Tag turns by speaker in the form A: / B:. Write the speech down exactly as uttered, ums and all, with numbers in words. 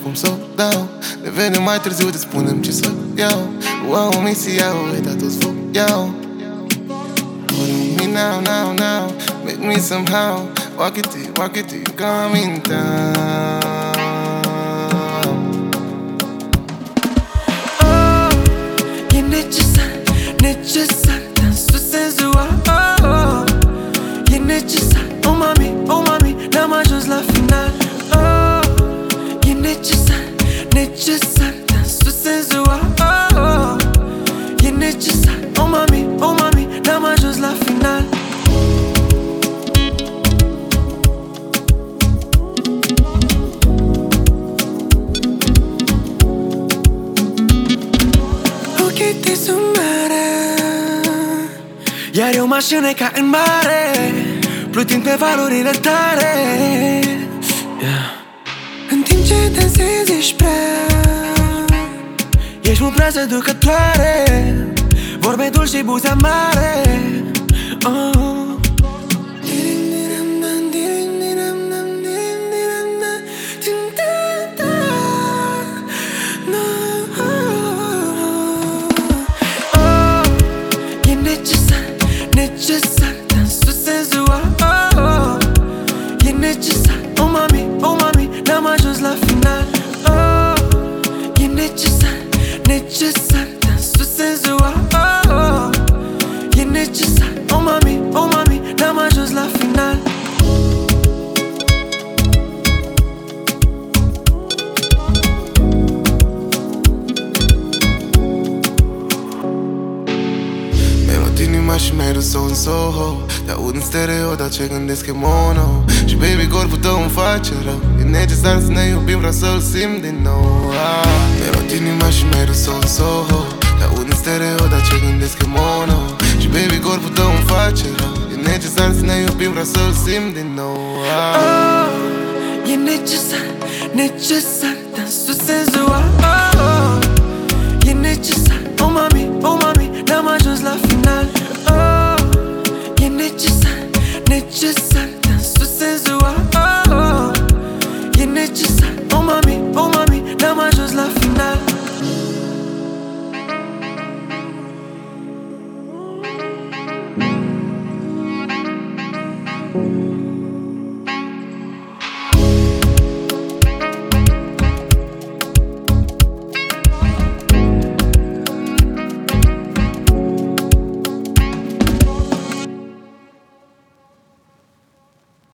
A: cum să o dau. Ne vedem mai târziu, te spunem ce să iau. Wow, misia, uita toți foc iau. Hold on me now, now, now. Make me somehow walk it to you, walk it to you, coming down.
B: Oh, e necesar, necesar dansul senzual. Oh, oh, e necesar, oh mami, oh mami, n-am ajuns la final. Oh, e necesar, necesar dansul senzual. Oh, oh, e necesar, oh mami, oh mami, n-am ajuns la final. Ochii tăi sunt mare, iar eu mă așine ca în mare, plutind pe valurile tale, yeah. În timp ce dansezi ești prea, ești mult prea seducătoare, vorbe dulci și buze amare. Oh. Necesar, dansul senzual. Oh, oh, e necesar, oh mami, oh mami, n-am ajuns la final. Oh, e necesar, necesar, dansul senzual. Oh, oh, e necesar, oh mami, oh mami, n-am ajuns la final.
A: Inima și mi-ai dus-o în Soho. Te aud în stereo, dar ce gândesc e mono. Și baby, corpul tău îmi face rău. E necesar să ne iubim, vreau să-l simt din nou. ah. Mi-ai luat inima și mi-ai dus-o în Soho. Te aud în stereo, dar ce gândesc e mono. Și baby, corpul tău îmi face rău. E necesar să ne iubim, vreau să-l simt din nou. ah.
B: Oh, e necesar, necesar dansul senzual. Oh,